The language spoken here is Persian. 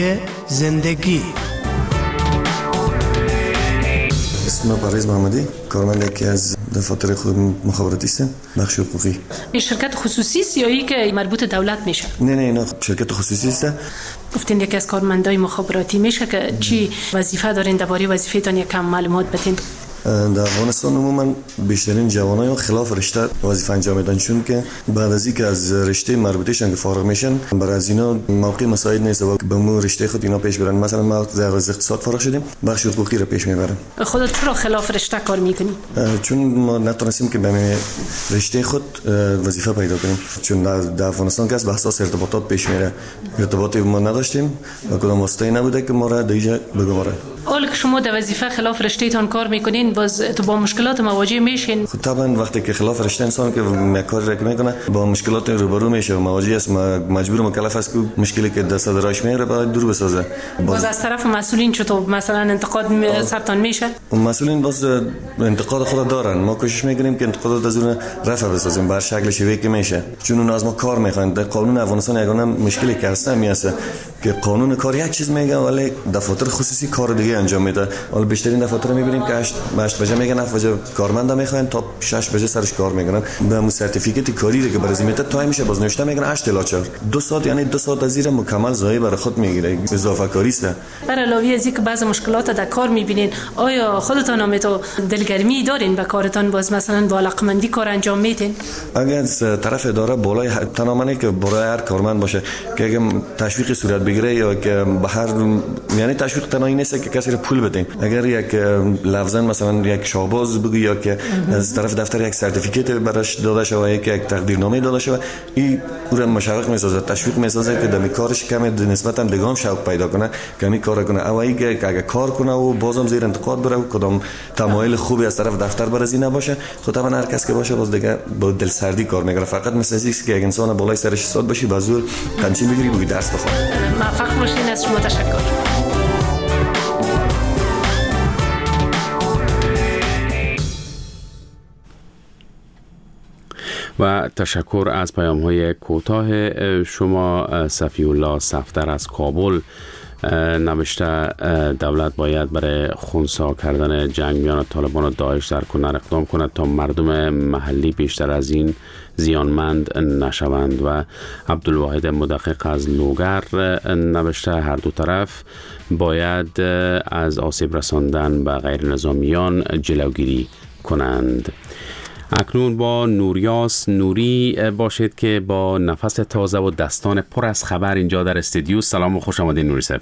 زندگی. اسم پرویز محمدی، کارمند یکی از دفاتر خود مخابراتی هستم، بخش حقوقی. این شرکت خصوصی است یا ای که مربوط دولت میشه؟ نه اینا شرکت خصوصی است. گفتین یکی از کارمندای مخابراتی میشه که چی وظیفه دارین؟ درباره وظیفه‌تان یکم معلومات بدین. در افغانستان عموما بیشترین جوانای خلاف رشته وظیفه انجام میدن، چون که بعد از اینکه از رشته مربوطهشون که فارغ میشن برای از اینا موقع مساعد نیست و به مو رشته خود اینا پیش برن. مثلا ما از اقتصاد فارغ شدیم، بخش حقوقی رو پیش میبرم. خودت چرا خلاف رشته کار میکنی؟ چون ما نتونستیم که به رشته خود وظیفه پیدا کنیم، چون در افغانستان که از بحث ارتباطات پیش میره، ارتباطی ما نداشتیم و کدام واسطه‌ای نبوده که ما را دیگه بگماره. حالا که شما در وظیفه خلاف رشته تان کار میکنین، باز تو با مشکلات مواجه میشین؟ خب طبعا وقتی که خلاف رشته انسان که کاری را میکنه با مشکلات روبرو میشه و مواجه است، مجبور مکلف است که مشکلی که دست دراش میره باید دور بسازه. باز از طرف مسئولین چطور مثلا انتقاد سرتان میشه؟ مسئولین باز انتقاد خود دارن، ما کوشش میکنیم که انتقادات از اون رفع بسازیم بر شکل شیوهی که میشه، چون اون از ما کار میخوان. در قانون افغانستان یگانه مشکلی که هست میاسه که قانون کار یک چیز میگه ولی دفاتر خصوصی کار دیگه انجام میده. حالا بیشترین دفاتر میبینیم که 8 بجه میگن 7 بجه کارمندا میخوان تا 6 بجه سرش کار میکنن. به مو سرتیفیکت کاری که برای میته تایم میشه باز نوشته میگن 8 الی 4 2 ساعت، یعنی 2 ساعت از زیر مکمل ضایع برای خود میگیره، اضافه کاری است. بر علاوه از اینکه بعضی مشکلات در کار میبینین، آیا خودتان هم تو دلگرمی دارین به کارتان؟ باز مثلا با علاقمندی کار انجام میدین؟ اگر از طرف اداره بالای تنامنه که برای هر کارمند باشه که اگه تشویق صورت بگیره یا که به هر، یعنی تشویق تنهایی نیست که کسی رو پول بدین، اگر یک لفظا مثلا یک شاهباز بگو یا که از طرف دفتر یک سرتیفیکت براش داده شوه یا که یک تقدیرنامه داده شوه، این او رو مشوق میسازه، تشویق میسازه که دمی کارش کم نسبتا دگام شوق پیدا کنه، کمی کار کنه. اوایی که اگه کار کنه و بازم زیر انتقاد بره و کدام تمایل خوبی از طرف دفتر برازی نباشه، خود طبعا هر کس که باشه باز دیگه با دلسردی کار میکنه. فقط مثل اینکه یک انسان بالای سرش ساد باشی با زور قنچی بگیری بگی درس بخون. موفق باشین. از شما تشکر. و تشکر از پیام‌های کوتاه شما. صفی الله صفدر از کابل نوشته دولت باید برای خنثی کردن جنگ میان طالبان و داعش در کنار اقدام کند تا مردم محلی بیشتر از این زیانمند نشوند. و عبدالواحد مدقق از لوگر نوشته هر دو طرف باید از آسیب رساندن به غیر نظامیان جلوگیری کنند. اکنون با نوریاس نوری باشید که با نفس تازه و دستان پر از خبر اینجا در استودیو. سلام و خوش آمدید نوری صاحب.